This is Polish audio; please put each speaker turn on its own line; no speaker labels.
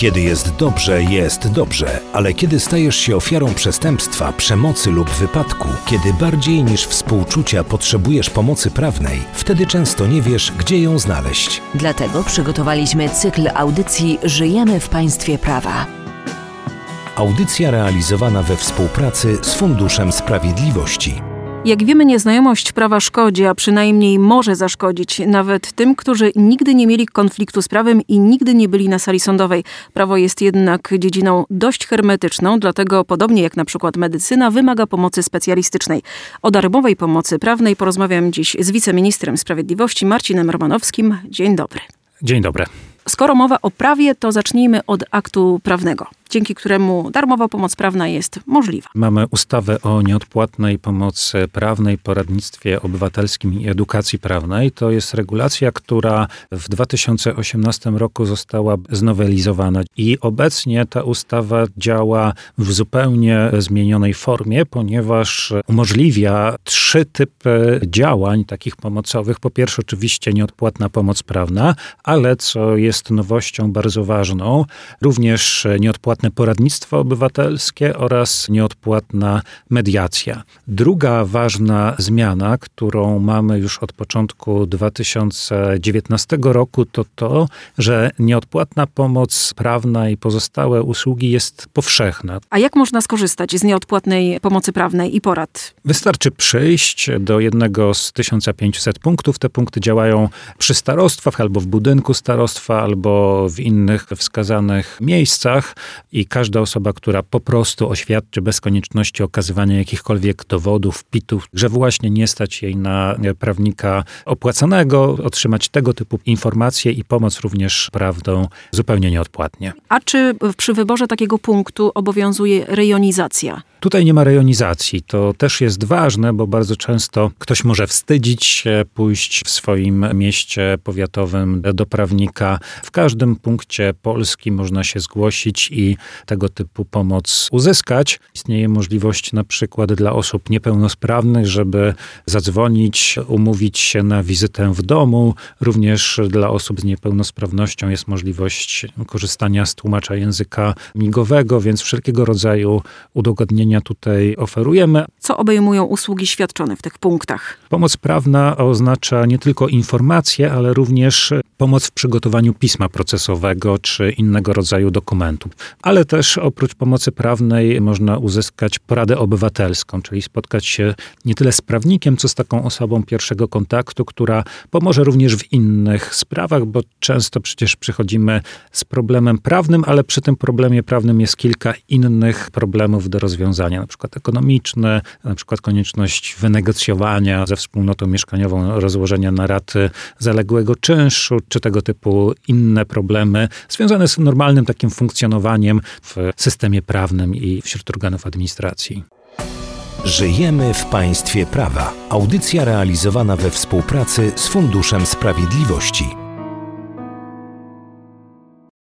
Kiedy jest dobrze, ale kiedy stajesz się ofiarą przestępstwa, przemocy lub wypadku, kiedy bardziej niż współczucia potrzebujesz pomocy prawnej, wtedy często nie wiesz, gdzie ją znaleźć.
Dlatego przygotowaliśmy cykl audycji Żyjemy w państwie prawa.
Audycja realizowana we współpracy z Funduszem Sprawiedliwości.
Jak wiemy, nieznajomość prawa szkodzi, a przynajmniej może zaszkodzić nawet tym, którzy nigdy nie mieli konfliktu z prawem i nigdy nie byli na sali sądowej. Prawo jest jednak dziedziną dość hermetyczną, dlatego podobnie jak na przykład medycyna wymaga pomocy specjalistycznej. O darmowej pomocy prawnej porozmawiam dziś z wiceministrem sprawiedliwości Marcinem Romanowskim. Dzień dobry.
Dzień dobry.
Skoro mowa o prawie, to zacznijmy od aktu prawnego, dzięki któremu darmowa pomoc prawna jest możliwa.
Mamy ustawę o nieodpłatnej pomocy prawnej, poradnictwie obywatelskim i edukacji prawnej. To jest regulacja, która w 2018 roku została znowelizowana i obecnie ta ustawa działa w zupełnie zmienionej formie, ponieważ umożliwia 3 typy działań takich pomocowych. Po pierwsze oczywiście nieodpłatna pomoc prawna, ale co jest nowością bardzo ważną, również nieodpłatne poradnictwo obywatelskie oraz nieodpłatna mediacja. Druga ważna zmiana, którą mamy już od początku 2019 roku, to to, że nieodpłatna pomoc prawna i pozostałe usługi jest powszechna.
A jak można skorzystać z nieodpłatnej pomocy prawnej i porad?
Wystarczy przyjść do jednego z 1500 punktów. Te punkty działają przy starostwach albo w budynku starostwa, albo w innych wskazanych miejscach i każda osoba, która po prostu oświadczy bez konieczności okazywania jakichkolwiek dowodów, pitów, że właśnie nie stać jej na prawnika opłacanego, otrzymać tego typu informacje i pomoc również prawdą zupełnie nieodpłatnie.
A czy przy wyborze takiego punktu obowiązuje rejonizacja?
Tutaj nie ma rejonizacji. To też jest ważne, bo bardzo często ktoś może wstydzić się pójść w swoim mieście powiatowym do prawnika. W każdym punkcie Polski można się zgłosić i tego typu pomoc uzyskać. Istnieje możliwość na przykład dla osób niepełnosprawnych, żeby zadzwonić, umówić się na wizytę w domu. Również dla osób z niepełnosprawnością jest możliwość korzystania z tłumacza języka migowego, więc wszelkiego rodzaju udogodnienia tutaj oferujemy.
Co obejmują usługi świadczone w tych punktach?
Pomoc prawna oznacza nie tylko informacje, ale również pomoc w przygotowaniu pisma procesowego czy innego rodzaju dokumentów. Ale też oprócz pomocy prawnej można uzyskać poradę obywatelską, czyli spotkać się nie tyle z prawnikiem, co z taką osobą pierwszego kontaktu, która pomoże również w innych sprawach, bo często przecież przychodzimy z problemem prawnym, ale przy tym problemie prawnym jest kilka innych problemów do rozwiązania, na przykład ekonomiczne, na przykład konieczność wynegocjowania ze wspólnotą mieszkaniową rozłożenia na raty zaległego czynszu, czy tego typu inne problemy związane z normalnym takim funkcjonowaniem w systemie prawnym i wśród organów administracji.
Żyjemy w państwie prawa. Audycja realizowana we współpracy z Funduszem Sprawiedliwości.